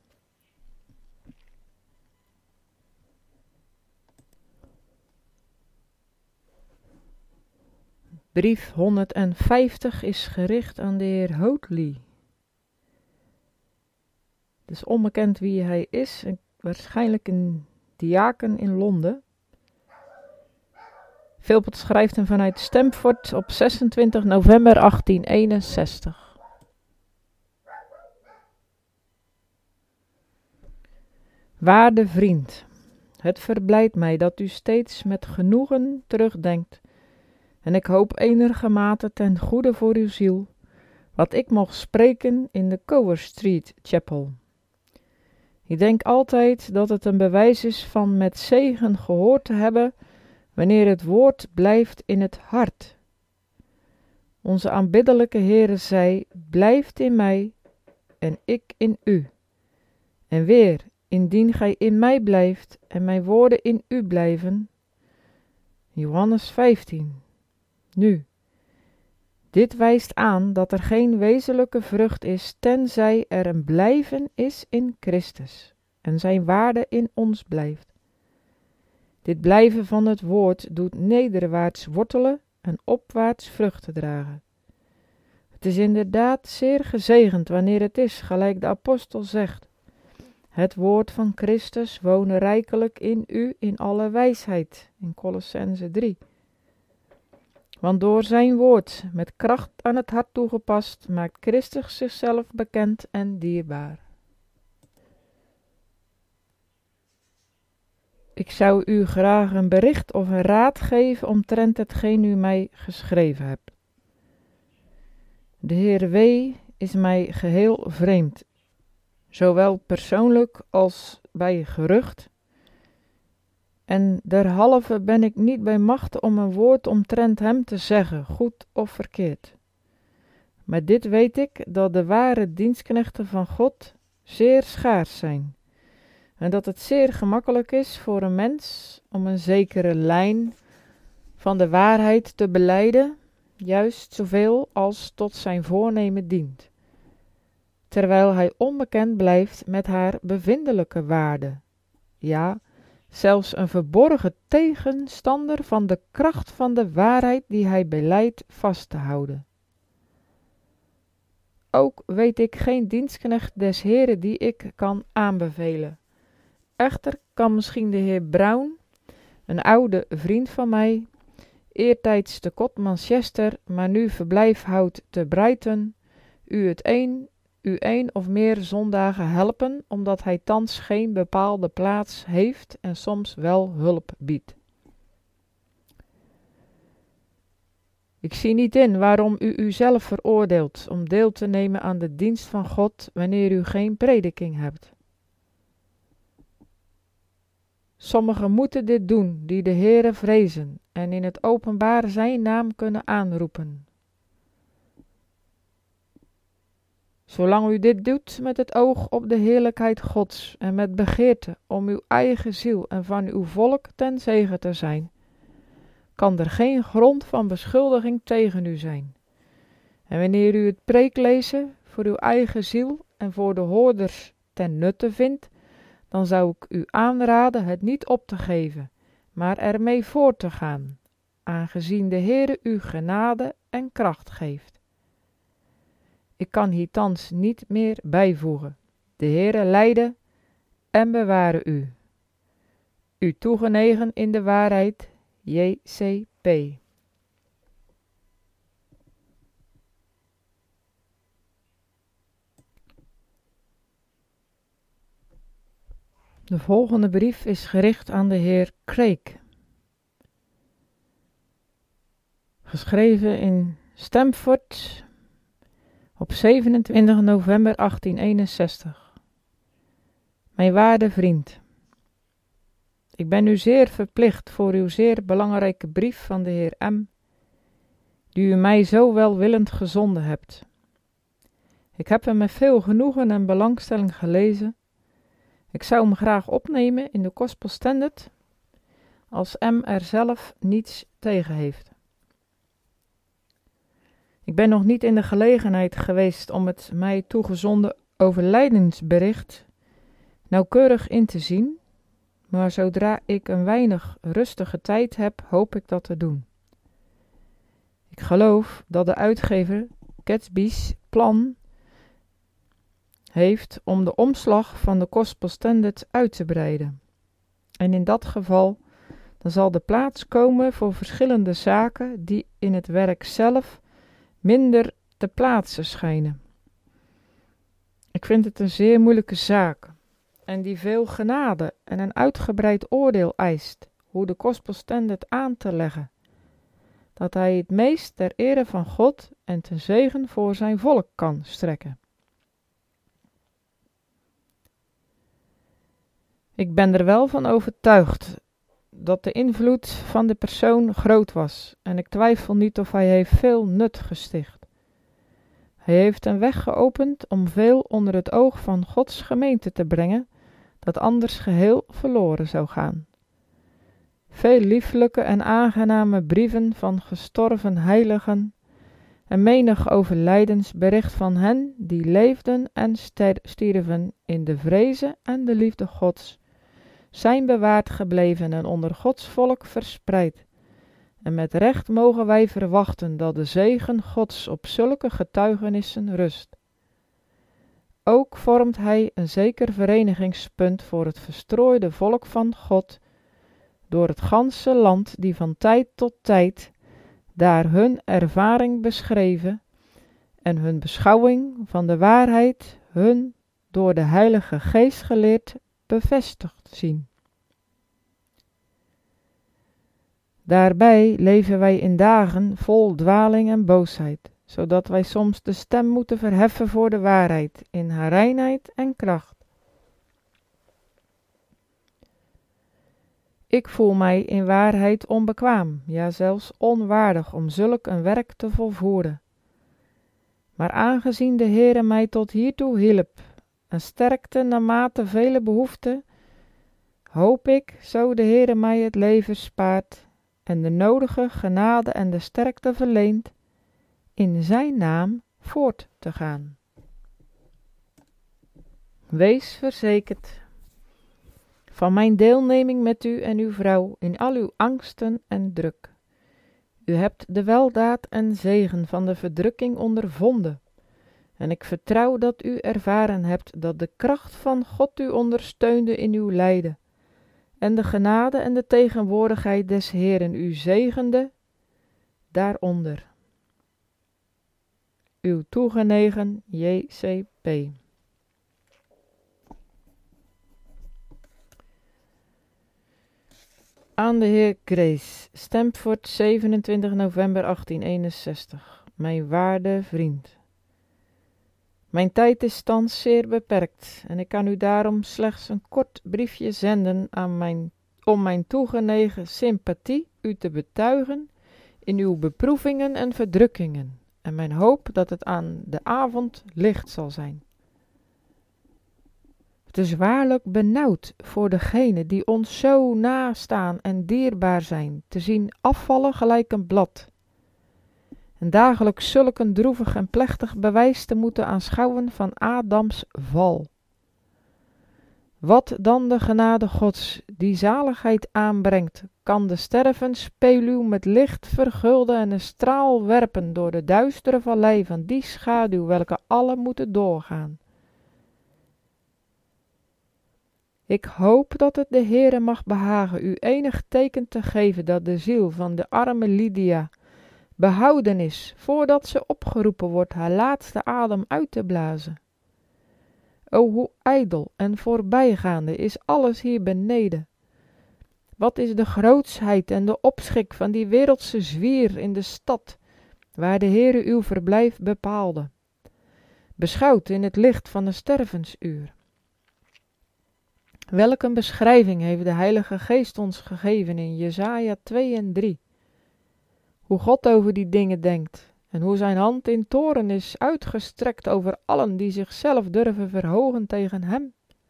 Brief honderdvijftig is gericht aan de heer Hoadley. Het is onbekend wie hij is, waarschijnlijk een diaken in Londen. Philpott schrijft hem vanuit Stamford op zesentwintig november achttienhonderdeenenzestig. Waarde vriend, het verblijdt mij dat u steeds met genoegen terugdenkt, en ik hoop enigermate ten goede voor uw ziel, wat ik mocht spreken in de Gower Street Chapel. Ik denk altijd dat het een bewijs is van met zegen gehoord te hebben, wanneer het woord blijft in het hart. Onze aanbiddelijke Heere zei, blijft in mij en ik in u. En weer, indien gij in mij blijft en mijn woorden in u blijven. Johannes vijftien. Nu, dit wijst aan dat er geen wezenlijke vrucht is, tenzij er een blijven is in Christus en zijn waarde in ons blijft. Dit blijven van het woord doet nederwaarts wortelen en opwaarts vruchten dragen. Het is inderdaad zeer gezegend wanneer het is, gelijk de apostel zegt, het woord van Christus wonen rijkelijk in u in alle wijsheid, in Kolossenzen drie. Want door zijn woord, met kracht aan het hart toegepast, maakt Christus zichzelf bekend en dierbaar. Ik zou u graag een bericht of een raad geven omtrent hetgeen u mij geschreven hebt. De Heer W. is mij geheel vreemd, zowel persoonlijk als bij gerucht, en derhalve ben ik niet bij machte om een woord omtrent hem te zeggen, goed of verkeerd. Maar dit weet ik, dat de ware dienstknechten van God zeer schaars zijn, en dat het zeer gemakkelijk is voor een mens om een zekere lijn van de waarheid te belijden, juist zoveel als tot zijn voornemen dient, terwijl hij onbekend blijft met haar bevindelijke waarde, ja, zelfs een verborgen tegenstander van de kracht van de waarheid die hij belijdt vast te houden. Ook weet ik geen dienstknecht des Heren die ik kan aanbevelen. Echter kan misschien de heer Brown, een oude vriend van mij, eertijds te Kot Manchester, maar nu verblijf houdt te Brighton, u het een, u een of meer zondagen helpen, omdat hij thans geen bepaalde plaats heeft en soms wel hulp biedt. Ik zie niet in waarom u uzelf veroordeelt om deel te nemen aan de dienst van God wanneer u geen prediking hebt. Sommigen moeten dit doen die de Heere vrezen en in het openbaar zijn naam kunnen aanroepen. Zolang u dit doet met het oog op de heerlijkheid Gods en met begeerte om uw eigen ziel en van uw volk ten zegen te zijn, kan er geen grond van beschuldiging tegen u zijn. En wanneer u het preeklezen voor uw eigen ziel en voor de hoorders ten nutte vindt, dan zou ik u aanraden het niet op te geven, maar ermee voort te gaan, aangezien de Heere u genade en kracht geeft. Ik kan hier thans niet meer bijvoegen. De Heere leide en beware u. U toegenegen in de waarheid, J C P. De volgende brief is gericht aan de heer Craig. Geschreven in Stamford op zevenentwintig november achttienhonderdeenenzestig. Mijn waarde vriend, ik ben u zeer verplicht voor uw zeer belangrijke brief van de heer M, die u mij zo welwillend gezonden hebt. Ik heb hem met veel genoegen en belangstelling gelezen. Ik zou hem graag opnemen in de Gospel Standard, als M er zelf niets tegen heeft. Ik ben nog niet in de gelegenheid geweest om het mij toegezonden overlijdensbericht nauwkeurig in te zien, maar zodra ik een weinig rustige tijd heb, hoop ik dat te doen. Ik geloof dat de uitgever Gatsby's plan heeft om de omslag van de Gospel Standard uit te breiden. En in dat geval dan zal de plaats komen voor verschillende zaken die in het werk zelf minder te plaatsen schijnen. Ik vind het een zeer moeilijke zaak en die veel genade en een uitgebreid oordeel eist hoe de Gospel Standard aan te leggen, dat hij het meest ter ere van God en ten zegen voor zijn volk kan strekken. Ik ben er wel van overtuigd dat de invloed van de persoon groot was en ik twijfel niet of hij heeft veel nut gesticht. Hij heeft een weg geopend om veel onder het oog van Gods gemeente te brengen, dat anders geheel verloren zou gaan. Veel lieflijke en aangename brieven van gestorven heiligen en menig overlijdensbericht van hen die leefden en stierven in de vreze en de liefde Gods, zijn bewaard gebleven en onder Gods volk verspreid. En met recht mogen wij verwachten dat de zegen Gods op zulke getuigenissen rust. Ook vormt hij een zeker verenigingspunt voor het verstrooide volk van God door het ganse land, die van tijd tot tijd daar hun ervaring beschreven en hun beschouwing van de waarheid hun door de Heilige Geest geleerd bevestigd zien. Daarbij leven wij in dagen vol dwaling en boosheid, zodat wij soms de stem moeten verheffen voor de waarheid in haar reinheid en kracht. Ik voel mij in waarheid onbekwaam, ja zelfs onwaardig om zulk een werk te volvoeren. Maar aangezien de Heere mij tot hiertoe hielp en sterkte naarmate vele behoeften, hoop ik, zo de Heere mij het leven spaart en de nodige genade en de sterkte verleent, in zijn naam voort te gaan. Wees verzekerd van mijn deelneming met u en uw vrouw in al uw angsten en druk. U hebt de weldaad en zegen van de verdrukking ondervonden, en ik vertrouw dat u ervaren hebt dat de kracht van God u ondersteunde in uw lijden, en de genade en de tegenwoordigheid des Heeren u zegende daaronder. Uw toegenegen J C P. Aan de heer Grace, Stamford, zevenentwintig november achttienhonderdeenenzestig. Mijn waarde vriend. Mijn tijd is thans zeer beperkt en ik kan u daarom slechts een kort briefje zenden aan mijn, om mijn toegenegen sympathie u te betuigen in uw beproevingen en verdrukkingen en mijn hoop dat het aan de avond licht zal zijn. Het is waarlijk benauwd voor degenen die ons zo nastaan en dierbaar zijn, te zien afvallen gelijk een blad. En dagelijks zulk een droevig en plechtig bewijs te moeten aanschouwen van Adams val. Wat dan de genade Gods, die zaligheid aanbrengt, kan de stervensspeluw met licht vergulden en een straal werpen door de duistere vallei van die schaduw welke alle moeten doorgaan. Ik hoop dat het de Heere mag behagen u enig teken te geven dat de ziel van de arme Lydia behouden is, voordat ze opgeroepen wordt haar laatste adem uit te blazen. O, hoe ijdel en voorbijgaande is alles hier beneden. Wat is de grootsheid en de opschik van die wereldse zwier in de stad, waar de Heere uw verblijf bepaalde, beschouwd in het licht van een stervensuur. Welk een beschrijving heeft de Heilige Geest ons gegeven in Jesaja twee en drie. Hoe God over die dingen denkt en hoe zijn hand in toorn is uitgestrekt over allen die zichzelf durven verhogen tegen hem.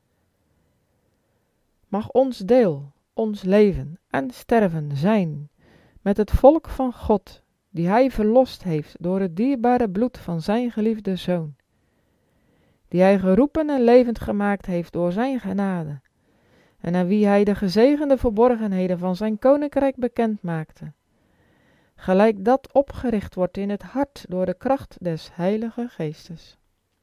Mag ons deel, ons leven en sterven zijn met het volk van God, die hij verlost heeft door het dierbare bloed van zijn geliefde Zoon, die hij geroepen en levend gemaakt heeft door zijn genade, en aan wie hij de gezegende verborgenheden van zijn koninkrijk bekend maakte, gelijk dat opgericht wordt in het hart door de kracht des Heilige Geestes.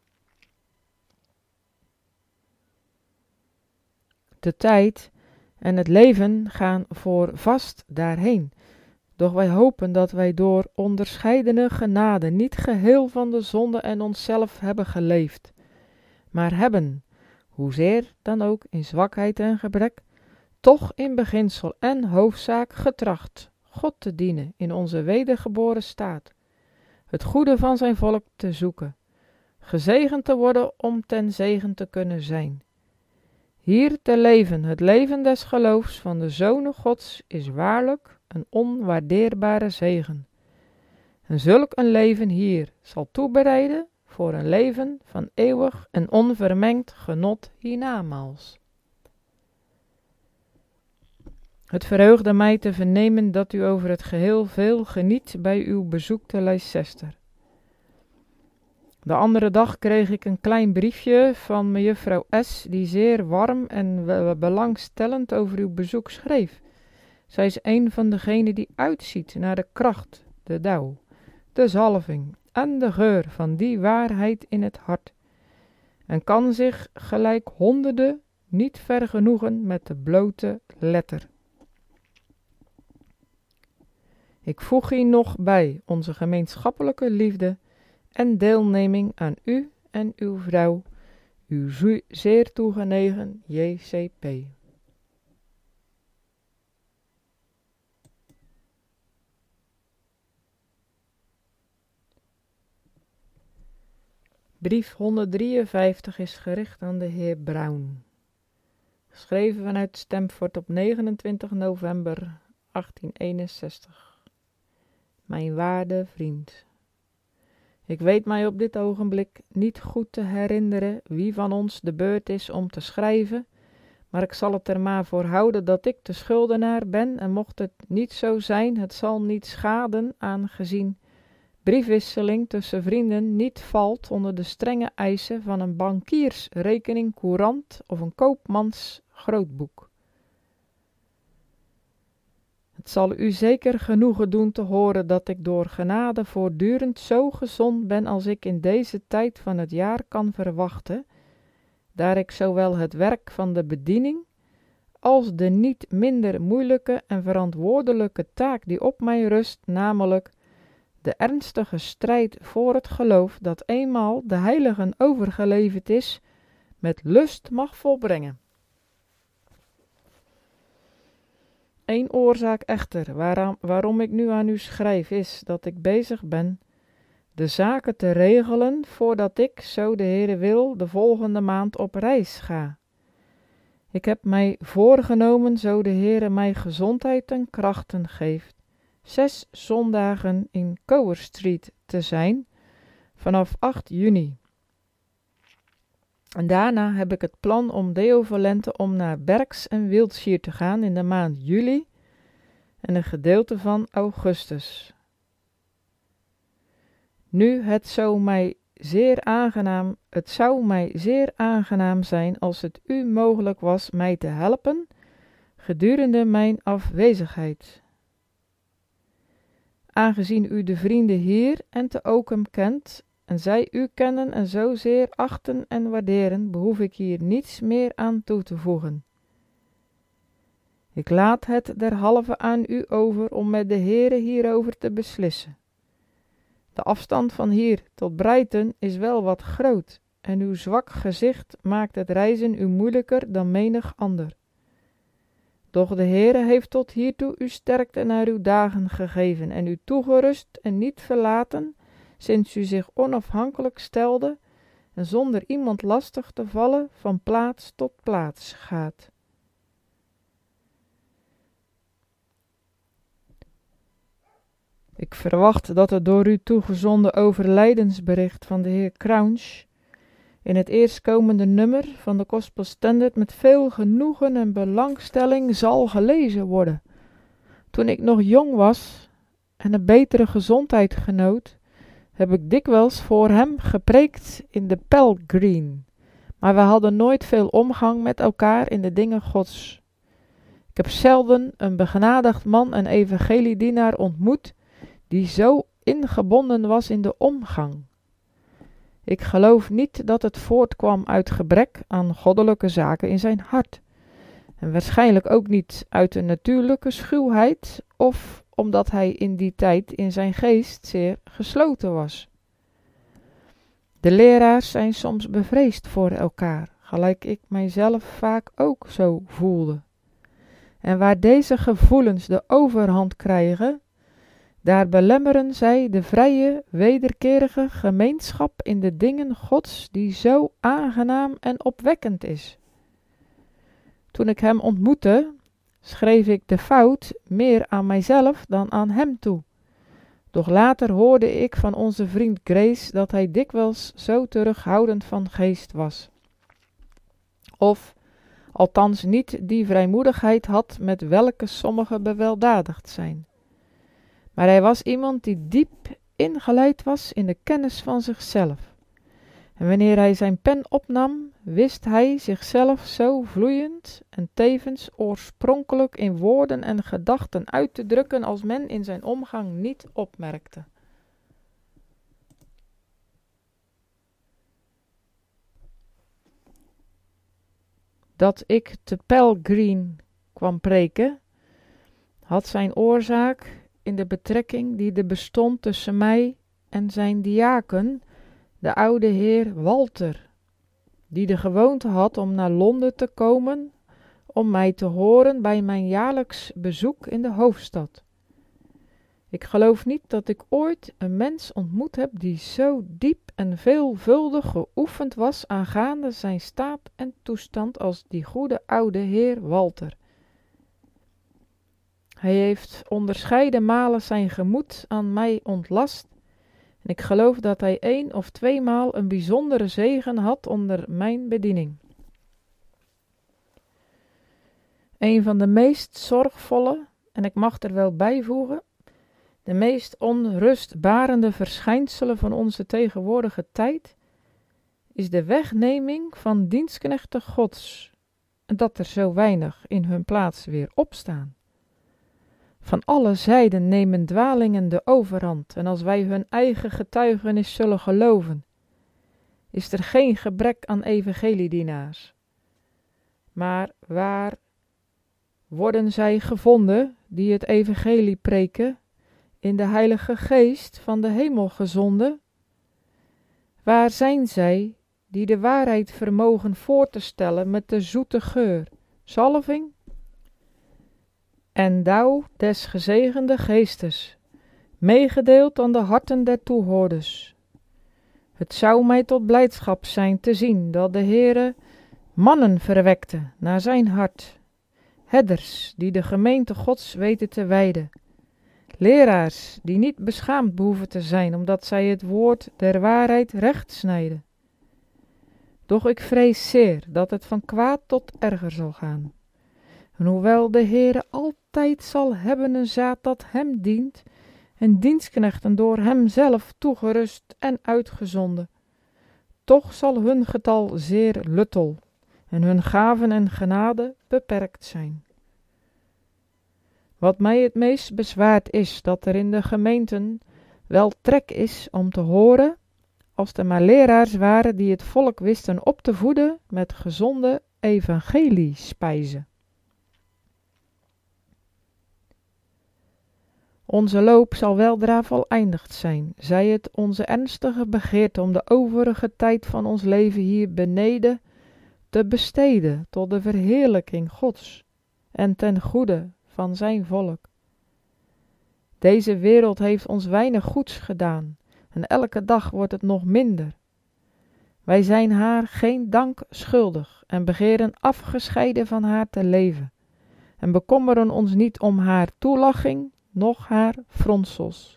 De tijd en het leven gaan voor vast daarheen, doch wij hopen dat wij door onderscheidene genade niet geheel van de zonde en onszelf hebben geleefd, maar hebben, hoezeer dan ook in zwakheid en gebrek, toch in beginsel en hoofdzaak getracht God te dienen in onze wedergeboren staat, het goede van zijn volk te zoeken, gezegend te worden om ten zegen te kunnen zijn. Hier te leven, het leven des geloofs van de Zonen Gods, is waarlijk een onwaardeerbare zegen. En zulk een leven hier zal toebereiden voor een leven van eeuwig en onvermengd genot hiernamaals. Het verheugde mij te vernemen dat u over het geheel veel geniet bij uw bezoek te Leicester. De andere dag kreeg ik een klein briefje van mejuffrouw S, die zeer warm en belangstellend over uw bezoek schreef. Zij is een van degenen die uitziet naar de kracht, de dauw, de zalving en de geur van die waarheid in het hart, en kan zich gelijk honderden niet vergenoegen met de blote letter. Ik voeg hier nog bij onze gemeenschappelijke liefde en deelneming aan u en uw vrouw, uw zeer toegenegen J C P. Brief honderddrieënvijftig is gericht aan de heer Brown. Geschreven vanuit Stamford op negenentwintig november achttienhonderdeenenzestig. Mijn waarde vriend. Ik weet mij op dit ogenblik niet goed te herinneren wie van ons de beurt is om te schrijven, maar ik zal het er maar voor houden dat ik de schuldenaar ben, en mocht het niet zo zijn, het zal niet schaden, aangezien briefwisseling tussen vrienden niet valt onder de strenge eisen van een bankiersrekening courant of een koopmans grootboek. Het zal u zeker genoegen doen te horen dat ik door genade voortdurend zo gezond ben als ik in deze tijd van het jaar kan verwachten, daar ik zowel het werk van de bediening als de niet minder moeilijke en verantwoordelijke taak die op mij rust, namelijk de ernstige strijd voor het geloof dat eenmaal de heiligen overgeleverd is, met lust mag volbrengen. Eén oorzaak echter waarom, waarom ik nu aan u schrijf is dat ik bezig ben de zaken te regelen voordat ik, zo de Heere wil, de volgende maand op reis ga. Ik heb mij voorgenomen, zo de Heere mij gezondheid en krachten geeft, zes zondagen in Gower Street te zijn vanaf acht juni. En daarna heb ik het plan om Deo Volente om naar Berks en Wiltshire te gaan in de maand juli en een gedeelte van augustus. Nu, het zou mij zeer aangenaam, het zou mij zeer aangenaam zijn als het u mogelijk was mij te helpen gedurende mijn afwezigheid. Aangezien u de vrienden hier en te Oakham kent en zij u kennen en zozeer achten en waarderen, behoef ik hier niets meer aan toe te voegen. Ik laat het derhalve aan u over om met de heren hierover te beslissen. De afstand van hier tot Brighton is wel wat groot en uw zwak gezicht maakt het reizen u moeilijker dan menig ander. Doch de Heere heeft tot hiertoe u sterkte naar uw dagen gegeven en u toegerust en niet verlaten, sinds u zich onafhankelijk stelde en zonder iemand lastig te vallen van plaats tot plaats gaat. Ik verwacht dat het door u toegezonden overlijdensbericht van de heer Crouch in het eerstkomende nummer van de Gospel Standard met veel genoegen en belangstelling zal gelezen worden. Toen ik nog jong was en een betere gezondheid genoot, heb ik dikwijls voor hem gepreekt in de Pelgreen, maar we hadden nooit veel omgang met elkaar in de dingen Gods. Ik heb zelden een begenadigd man en evangeliedienaar ontmoet die zo ingebonden was in de omgang. Ik geloof niet dat het voortkwam uit gebrek aan goddelijke zaken in zijn hart, en waarschijnlijk ook niet uit een natuurlijke schuwheid of omdat hij in die tijd in zijn geest zeer gesloten was. De leraars zijn soms bevreesd voor elkaar, gelijk ik mijzelf vaak ook zo voelde. En waar deze gevoelens de overhand krijgen, daar belemmeren zij de vrije, wederkerige gemeenschap in de dingen Gods die zo aangenaam en opwekkend is. Toen ik hem ontmoette, schreef ik de fout meer aan mijzelf dan aan hem toe. Doch later hoorde ik van onze vriend Grace dat hij dikwijls zo terughoudend van geest was. Of althans niet die vrijmoedigheid had met welke sommigen beweldadigd zijn. Maar hij was iemand die diep ingeleid was in de kennis van zichzelf. En wanneer hij zijn pen opnam, wist hij zichzelf zo vloeiend en tevens oorspronkelijk in woorden en gedachten uit te drukken als men in zijn omgang niet opmerkte. Dat ik te Pelgreen kwam preken, had zijn oorzaak in de betrekking die er bestond tussen mij en zijn diaken, de oude heer Walter, die de gewoonte had om naar Londen te komen om mij te horen bij mijn jaarlijks bezoek in de hoofdstad. Ik geloof niet dat ik ooit een mens ontmoet heb die zo diep en veelvuldig geoefend was aangaande zijn staat en toestand als die goede oude heer Walter. Hij heeft onderscheiden malen zijn gemoed aan mij ontlast en ik geloof dat hij één of tweemaal een bijzondere zegen had onder mijn bediening. Een van de meest zorgvolle, en ik mag er wel bijvoegen, de meest onrustbarende verschijnselen van onze tegenwoordige tijd, is de wegneming van dienstknechten Gods, en dat er zo weinig in hun plaats weer opstaan. Van alle zijden nemen dwalingen de overhand, en als wij hun eigen getuigenis zullen geloven, is er geen gebrek aan evangeliedienaars. Maar waar worden zij gevonden die het evangelie preken, in de Heilige Geest van de hemel gezonden? Waar zijn zij die de waarheid vermogen voor te stellen met de zoete geur, zalving en dauw des gezegende geestes, meegedeeld aan de harten der toehoorders? Het zou mij tot blijdschap zijn te zien dat de Heere mannen verwekte naar zijn hart, herders die de gemeente Gods weten te wijden, Leraars die niet beschaamd behoeven te zijn, omdat zij het woord der waarheid recht snijden. Doch ik vrees zeer dat het van kwaad tot erger zal gaan. En hoewel de Heere altijd zal hebben een zaad dat hem dient, en dienstknechten door hem zelf toegerust en uitgezonden, toch zal hun getal zeer luttel en hun gaven en genade beperkt zijn. Wat mij het meest bezwaart is dat er in de gemeenten wel trek is om te horen, als er maar leraars waren die het volk wisten op te voeden met gezonde evangeliespijzen. Onze loop zal weldra voleindigd zijn, zij het onze ernstige begeerte om de overige tijd van ons leven hier beneden te besteden tot de verheerlijking Gods en ten goede van zijn volk. Deze wereld heeft ons weinig goeds gedaan en elke dag wordt het nog minder. Wij zijn haar geen dank schuldig en begeren afgescheiden van haar te leven en bekommeren ons niet om haar toelaching, noch haar fronsels.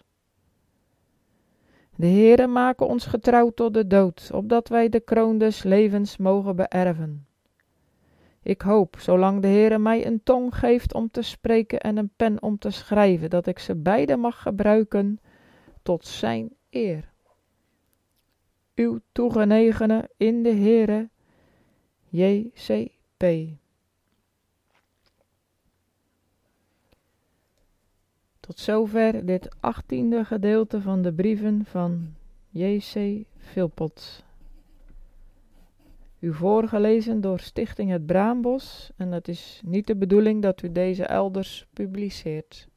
De Heere make ons getrouw tot de dood, opdat wij de kroon des levens mogen beërven. Ik hoop, zolang de Heere mij een tong geeft om te spreken en een pen om te schrijven, dat ik ze beide mag gebruiken tot zijn eer. Uw toegenegene in de Heere, J C P. Tot zover dit achttiende gedeelte van de brieven van J C Philpot. U voorgelezen door Stichting Het Braambos en het is niet de bedoeling dat u deze elders publiceert.